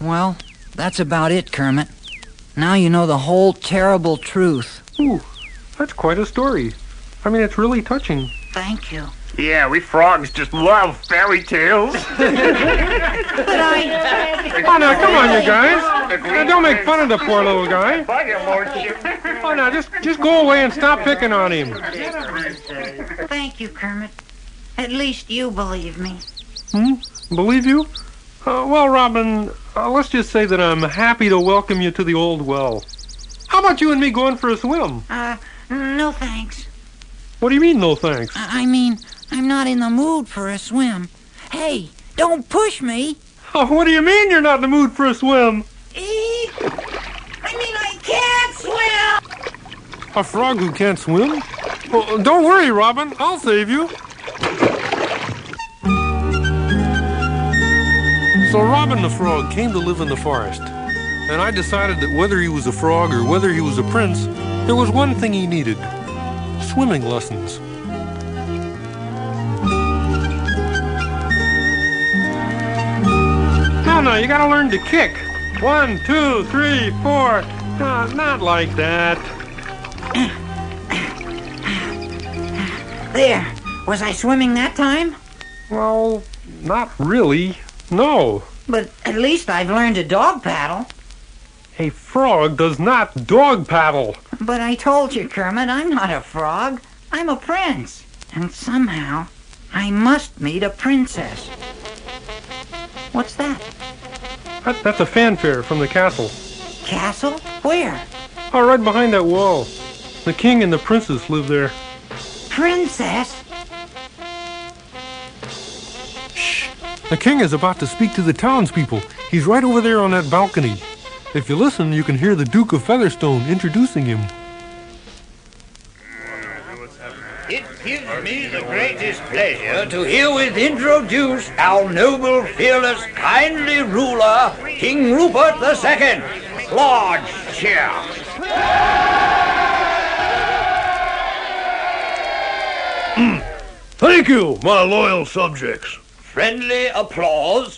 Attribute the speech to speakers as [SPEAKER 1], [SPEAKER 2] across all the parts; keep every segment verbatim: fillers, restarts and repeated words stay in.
[SPEAKER 1] Well, that's about it, Kermit. Now you know the whole terrible truth.
[SPEAKER 2] Ooh, that's quite a story. I mean, it's really touching.
[SPEAKER 1] Thank you.
[SPEAKER 3] Yeah, we frogs just love fairy tales.
[SPEAKER 1] But I...
[SPEAKER 2] Oh, now, come on, you guys. Now, don't make fun of the poor little guy. Oh, now, just, just go away and stop picking on him.
[SPEAKER 1] Thank you, Kermit. At least you believe me.
[SPEAKER 2] Hmm? Believe you? Uh, well, Robin, uh, let's just say that I'm happy to welcome you to the old well. How about you and me going for a swim?
[SPEAKER 1] Uh, no thanks.
[SPEAKER 2] What do you mean, no thanks?
[SPEAKER 1] I, I mean, I'm not in the mood for a swim. Hey, don't push me.
[SPEAKER 2] Oh, what do you mean you're not in the mood for a swim?
[SPEAKER 1] Eek. I mean, I can't swim.
[SPEAKER 2] A frog who can't swim? Well, don't worry, Robin. I'll save you. So Robin the Frog came to live in the forest. And I decided that whether he was a frog or whether he was a prince, there was one thing he needed. Swimming lessons. No, no, you gotta learn to kick. One, two, three, four. No, not like that.
[SPEAKER 1] There. Was I swimming that time?
[SPEAKER 2] Well, not really. No.
[SPEAKER 1] But at least I've learned to dog paddle.
[SPEAKER 2] A frog does not dog paddle.
[SPEAKER 1] But I told you, Kermit, I'm not a frog. I'm a prince. And somehow, I must meet a princess. What's that?
[SPEAKER 2] that? That's a fanfare from the castle.
[SPEAKER 1] Castle? Where?
[SPEAKER 2] Oh, right behind that wall. The king and the princess live there.
[SPEAKER 1] Princess?
[SPEAKER 2] Shh. The king is about to speak to the townspeople. He's right over there on that balcony. If you listen, you can hear the Duke of Featherstone introducing him.
[SPEAKER 4] It gives me the greatest pleasure to herewith introduce our noble, fearless, kindly ruler, King Rupert the Second. Large cheer.
[SPEAKER 5] Thank you, my loyal subjects.
[SPEAKER 4] Friendly applause.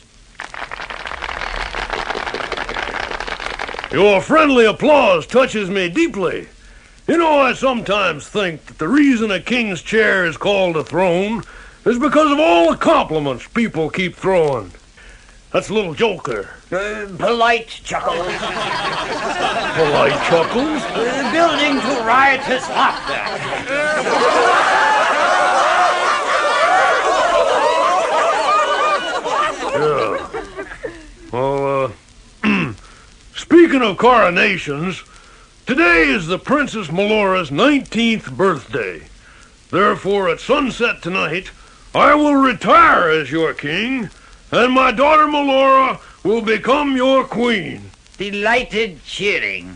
[SPEAKER 5] Your friendly applause touches me deeply. You know, I sometimes think that the reason a king's chair is called a throne is because of all the compliments people keep throwing. That's a little joke there.
[SPEAKER 4] Uh, polite chuckles.
[SPEAKER 5] Polite chuckles?
[SPEAKER 4] Uh, building to riotous laughter.
[SPEAKER 5] Yeah. Well, uh, speaking of coronations, today is the Princess Melora's nineteenth birthday. Therefore, at sunset tonight, I will retire as your king, and my daughter Melora will become your queen.
[SPEAKER 4] Delighted cheering.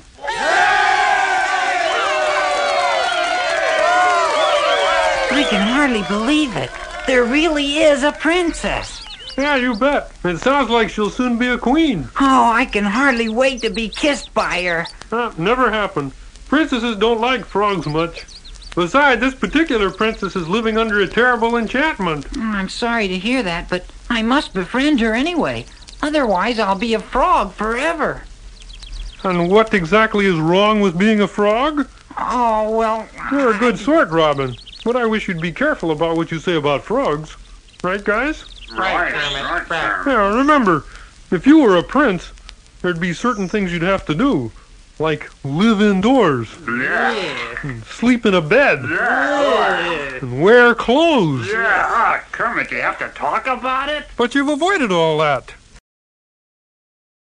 [SPEAKER 1] I can hardly believe it. There really is a princess.
[SPEAKER 2] Yeah, you bet. It sounds like she'll soon be a queen.
[SPEAKER 1] Oh, I can hardly wait to be kissed by her.
[SPEAKER 2] Uh, never happened. Princesses don't like frogs much. Besides, this particular princess is living under a terrible enchantment.
[SPEAKER 1] I'm sorry to hear that, but I must befriend her anyway. Otherwise, I'll be a frog forever.
[SPEAKER 2] And what exactly is wrong with being a frog?
[SPEAKER 1] Oh, well...
[SPEAKER 2] You're a good sort, Robin. But I wish you'd be careful about what you say about frogs. Right, guys?
[SPEAKER 3] Right, Kermit. Right.
[SPEAKER 2] Yeah, remember, if you were a prince, there'd be certain things you'd have to do. Like live indoors.
[SPEAKER 3] Yeah.
[SPEAKER 2] And sleep in a bed.
[SPEAKER 3] Yeah.
[SPEAKER 2] And wear clothes.
[SPEAKER 3] Yeah. Ah, Kermit, you have to talk about it?
[SPEAKER 2] But you've avoided all that.